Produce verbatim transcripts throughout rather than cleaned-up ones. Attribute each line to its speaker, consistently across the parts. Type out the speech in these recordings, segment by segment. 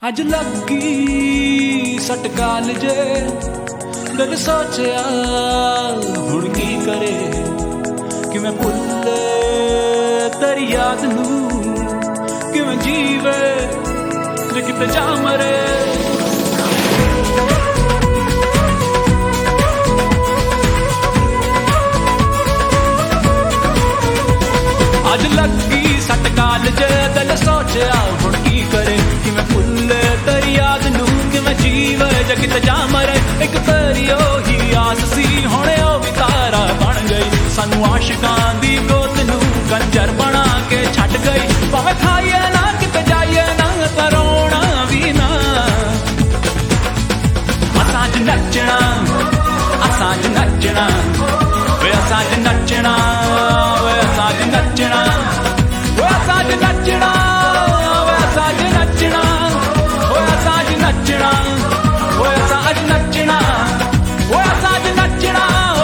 Speaker 1: अज लगी सट कालजे दिल सोचिया हुण की करे कि मैं भुल्ले तेरी याद नू कि मैं जीवे जे किते जा मरे। अज लगी सट कालजे दिल सोचिया हुण की करे कि मैं भुल्ले तेरी याद नू कि मैं जीवे जे किते जा मरे। एक तेरी ओही आस सी हुण ओ भी तारा बन गई सानू आशिकां दी गोद नू कंजर बना के छड्ड गई। भावें खाइए ना किते जाइए ना करोना भी ना असां अज नचना असां अज नचना वे असां अज नचना वे असां अज नचना वे असां अज नचना वे असां अज नचना वे असां अज नचना वे असां अज नचना वे असां अज नचना।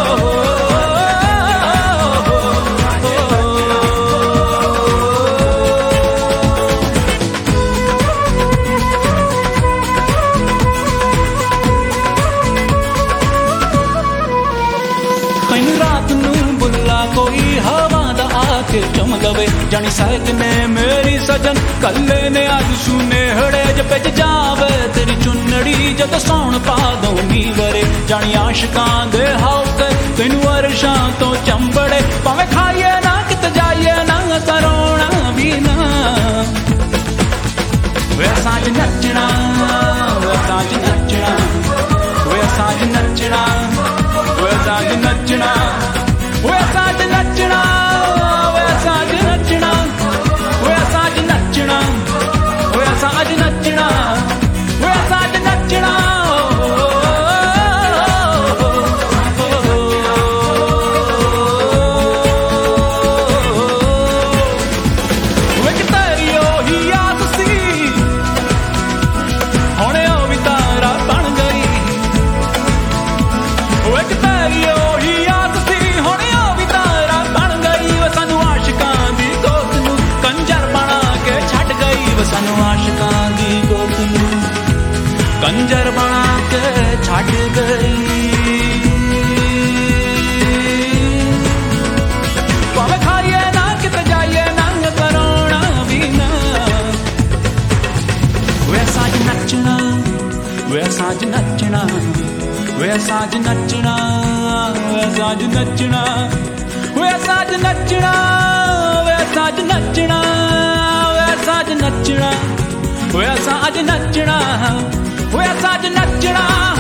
Speaker 1: रात नू बुला कोई हवा दा आके चम लवे जानी साइक ने मेरी सजन कल्ले ने अज सुने हड़े जपज जावे तेरी चुन्नड़ी जद सौण पा दूंगी वरे जानी आशिकां दे हाउके तेनू अरशां तो चंबड़े। भावें खाइए ना किते जाइए ना करोना भी ना वे असां अज नचना वे असां अज नचना वे असां अज नचना वे असां अज नचना वे असां अज नचना वे असां अज नचना वे असां अज नचना वे असां अज नचना वे असां अज नचना। वे तेरी ओही आस सी हुण ओ भी तारा बन गई वे तेरी ओही आस सी हुण ओ भी तारा बन गई। वे सानू आशिकां दी गोद नू कंजर बना के छड्ड गई वे सानू आशिकां दी गोद नू कंजर बना के छड्ड गई। भावें खाइए ना किते जाइए ना करोना भी ना वे असां अज नचना वे असां अज नचना वे असां अज नचना वे असां अज नचना वे असां अज नचना वे असां अज नचना वे असां अज नचना वे असां अज नचना वे असां अज नचना।